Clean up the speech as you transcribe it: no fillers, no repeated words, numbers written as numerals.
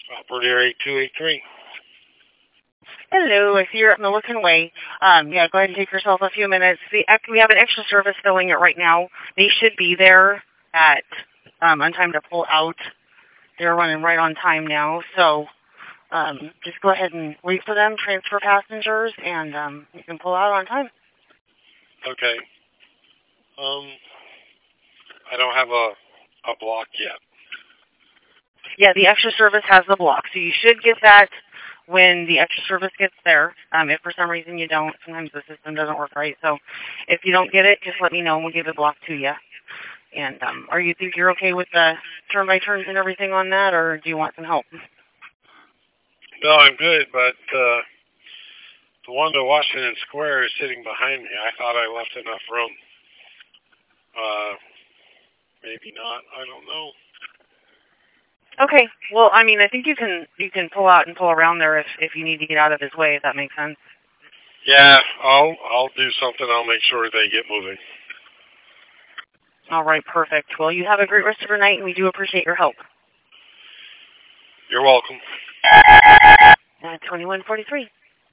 Operator 8283. Hello, I see you're up Milliken Way. Yeah, go ahead and take yourself a few minutes. We have an extra service filling it right now. They should be there at on time to pull out. They're running right on time now, so just go ahead and wait for them, transfer passengers, and you can pull out on time. Okay. I don't have a block yet. Yeah, the extra service has the block, so you should get that when the extra service gets there. If for some reason you don't, sometimes the system doesn't work right. So if you don't get it, just let me know and we'll give the block to you. And are you think you're okay with the turn-by-turns and everything on that, or do you want some help? No, I'm good, but the one to Washington Square is sitting behind me. I thought I left enough room. Maybe not. I don't know. Okay. Well, I mean, I think you can pull out and pull around there if you need to get out of his way, if that makes sense. Yeah, I'll do something. I'll make sure they get moving. All right, perfect. Well, you have a great rest of your night, and we do appreciate your help. You're welcome. 2143.